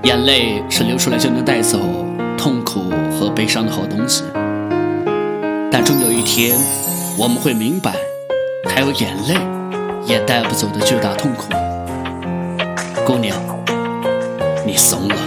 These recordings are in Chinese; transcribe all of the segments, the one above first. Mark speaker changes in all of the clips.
Speaker 1: 眼泪是流出来就能带走痛苦和悲伤的好东西，但终有一天我们会明白，还有眼泪也带不走的巨大痛苦。姑娘，你怂了。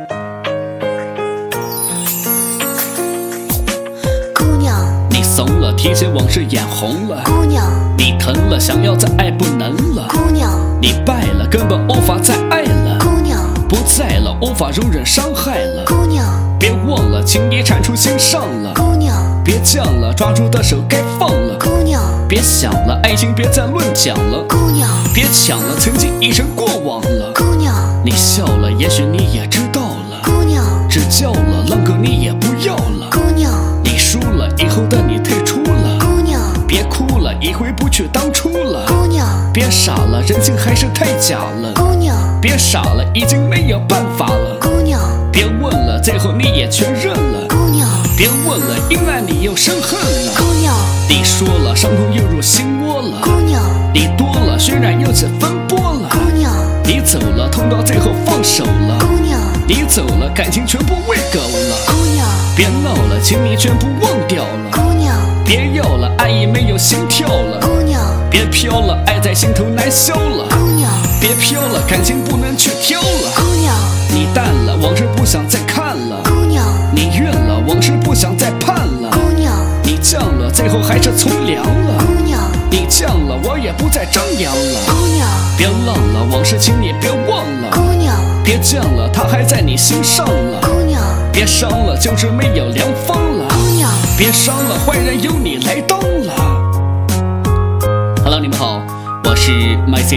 Speaker 2: 姑娘，
Speaker 1: 你怂了，提起往事眼红了。
Speaker 2: 姑娘，
Speaker 1: 你疼了，想要再爱不能了。
Speaker 2: 姑娘，
Speaker 1: 你败了，根本无法再爱了。
Speaker 2: 姑娘，
Speaker 1: 不在了，无法容忍伤害了。
Speaker 2: 姑娘，
Speaker 1: 别忘了，情谊铲出心上了。
Speaker 2: 姑娘，
Speaker 1: 别犟了，抓住的手该放了。
Speaker 2: 姑娘，
Speaker 1: 别想了，爱情别再论讲了。
Speaker 2: 姑娘，
Speaker 1: 别抢了，曾经已成过往了。
Speaker 2: 姑娘，
Speaker 1: 你笑了，也许你也知道了。
Speaker 2: 姑娘，
Speaker 1: 只叫了，浪哥你也不要了。
Speaker 2: 姑娘，
Speaker 1: 你输了，以后的你退出了。
Speaker 2: 姑娘，
Speaker 1: 别哭了，已回不去当初了。
Speaker 2: 姑娘，
Speaker 1: 别傻了，人性还是太假了。
Speaker 2: 姑娘，
Speaker 1: 别傻了，已经没有办法了。
Speaker 2: 姑娘，
Speaker 1: 别问了，最后你也全认了。
Speaker 2: 姑娘，
Speaker 1: 别问了，因爱你又生恨了。
Speaker 2: 姑娘，
Speaker 1: 你说了，伤痛又入心窝了。
Speaker 2: 姑娘，
Speaker 1: 你多了，渲染又起风波了。
Speaker 2: 姑娘，
Speaker 1: 你走了，痛到最后放手了。
Speaker 2: 姑娘，
Speaker 1: 你走了，感情全部喂狗了。
Speaker 2: 姑娘，
Speaker 1: 别闹了，请你全部忘掉了。
Speaker 2: 姑娘，
Speaker 1: 别要了，爱已没有心跳了。
Speaker 2: 姑娘，
Speaker 1: 别飘了，爱在心头难消了。
Speaker 2: 姑娘，
Speaker 1: 别飘了，感情不能去挑了。
Speaker 2: 姑娘，
Speaker 1: 你淡了，往事不想再看了。
Speaker 2: 姑娘，
Speaker 1: 你怨了，往事不想再盼了。
Speaker 2: 姑娘，
Speaker 1: 你犟了，最后还是从良了。
Speaker 2: 姑娘，
Speaker 1: 你犟了，我也不再张扬了。
Speaker 2: 姑娘，
Speaker 1: 别浪了，往事请你别忘了。
Speaker 2: 姑娘，
Speaker 1: 别犟了，他还在你心上了。
Speaker 2: 姑娘，
Speaker 1: 别伤了，就是没有良方了。
Speaker 2: 姑娘，
Speaker 1: 别伤了，坏人由你来当了。Hello， 你们好，我是麦 C。